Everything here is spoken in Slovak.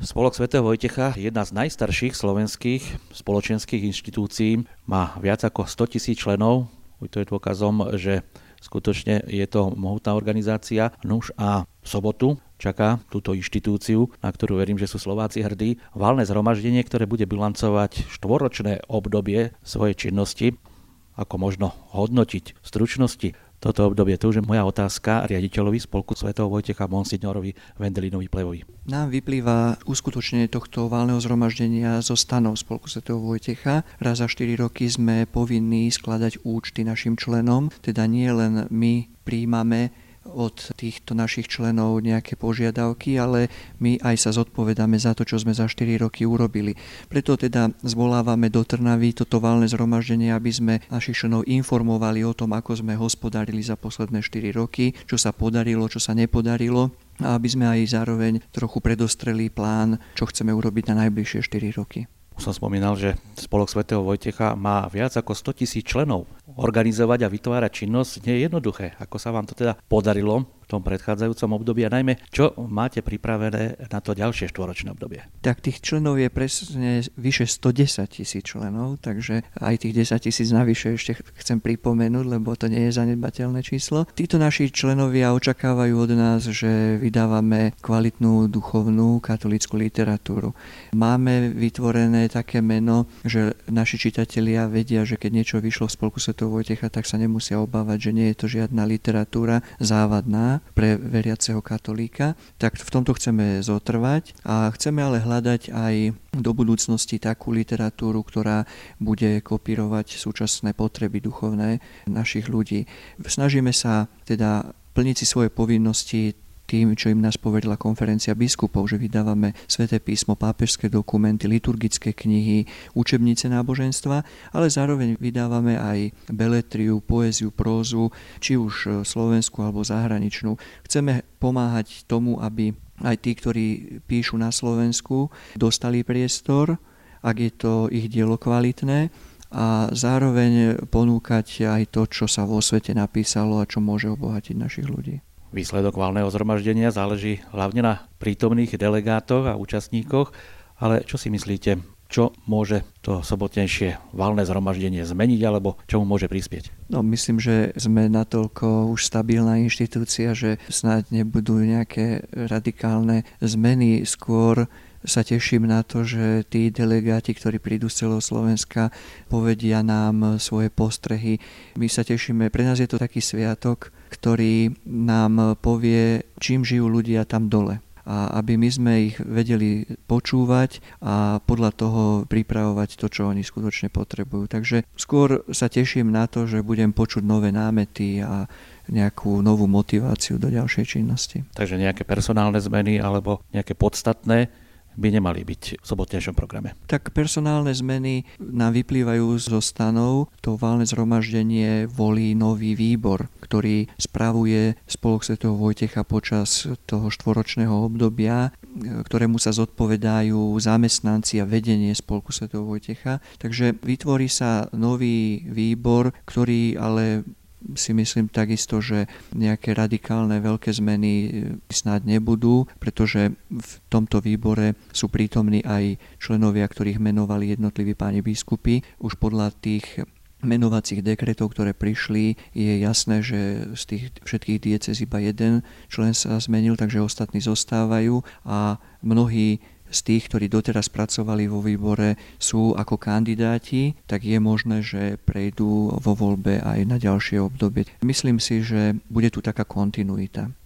Spolok svätého Vojtecha, jedna z najstarších slovenských spoločenských inštitúcií, má viac ako 100 000 členov. To je dôkazom, že skutočne je to mohutná organizácia. Nuž a v sobotu čaká túto inštitúciu, na ktorú verím, že sú Slováci hrdí, valné zhromaždenie, ktoré bude bilancovať štvoročné obdobie svojej činnosti. Ako možno hodnotiť v stručnosti toto obdobie? To už je moja otázka riaditeľovi Spolku svätého Vojtecha monsignorovi Wendelinovi Plevovi. Nám vyplýva uskutočnenie tohto valného zhromaždenia zo stanov Spolku svätého Vojtecha. Raz za 4 roky sme povinní skladať účty našim členom, teda nie len my prijímame od týchto našich členov nejaké požiadavky, ale my aj sa zodpovedáme za to, čo sme za 4 roky urobili. Preto teda zvolávame do Trnavy toto valné zhromaždenie, aby sme našich členov informovali o tom, ako sme hospodárili za posledné 4 roky, čo sa podarilo, čo sa nepodarilo, a aby sme aj zároveň trochu predostreli plán, čo chceme urobiť na najbližšie 4 roky. Už som spomínal, že Spolok svätého Vojtecha má viac ako 100 000 členov. Organizovať a vytvárať činnosť nie je jednoduché. Ako sa vám to teda podarilo v tom predchádzajúcom období a najmä, čo máte pripravené na to ďalšie štvoročné obdobie? Tak tých členov je presne vyše 110 000 členov, takže aj tých 10 000 navyše ešte chcem pripomenúť, lebo to nie je zanedbateľné číslo. Títo naši členovia očakávajú od nás, že vydávame kvalitnú duchovnú katolícku literatúru. Máme vytvorené také meno, že naši čitatelia vedia, že keď niečo vyšlo v Spolku svätého Vojtecha, tak sa nemusia obávať, že nie je to žiadna literatúra závadná pre veriaceho katolíka. Tak v tomto chceme zotrvať a chceme ale hľadať aj do budúcnosti takú literatúru, ktorá bude kopírovať súčasné potreby duchovné našich ľudí. Snažíme sa teda plniť si svoje povinnosti tým, čo im nás poverila konferencia biskupov, že vydávame sväté písmo, pápežské dokumenty, liturgické knihy, učebnice náboženstva, ale zároveň vydávame aj beletriu, poéziu, prózu, či už slovenskú alebo zahraničnú. Chceme pomáhať tomu, aby aj tí, ktorí píšu na Slovensku, dostali priestor, ak je to ich dielo kvalitné, a zároveň ponúkať aj to, čo sa vo svete napísalo a čo môže obohatiť našich ľudí. Výsledok valného zhromaždenia záleží hlavne na prítomných delegátoch a účastníkoch, ale čo si myslíte, čo môže to sobotnejšie valné zhromaždenie zmeniť alebo čomu môže prispieť? No, myslím, že sme natoľko už stabilná inštitúcia, že snáď nebudú nejaké radikálne zmeny. Skôr sa teším na to, že tí delegáti, ktorí prídu z celého Slovenska, povedia nám svoje postrehy. My sa tešíme, pre nás je to taký sviatok, ktorý nám povie, čím žijú ľudia tam dole. A aby my sme ich vedeli počúvať a podľa toho pripravovať to, čo oni skutočne potrebujú. Takže skôr sa teším na to, že budem počuť nové námety a nejakú novú motiváciu do ďalšej činnosti. Takže nejaké personálne zmeny alebo nejaké podstatné by nemali byť v sobotnejšom programe. Tak personálne zmeny nám vyplývajú zo stanov. To valné zhromaždenie volí nový výbor, ktorý spravuje Spolok svätého Vojtecha počas toho štvoročného obdobia, ktorému sa zodpovedajú zamestnanci a vedenie Spolku svätého Vojtecha. Takže vytvorí sa nový výbor, ktorý ale si myslím takisto, že nejaké radikálne veľké zmeny snáď nebudú, pretože v tomto výbore sú prítomní aj členovia, ktorých menovali jednotliví páni biskupy. Už podľa tých menovacích dekretov, ktoré prišli, je jasné, že z tých všetkých diecéz iba jeden člen sa zmenil, takže ostatní zostávajú a mnohí z tých, ktorí doteraz pracovali vo výbore, sú ako kandidáti, tak je možné, že prejdú vo voľbe aj na ďalšie obdobie. Myslím si, že bude tu taká kontinuita.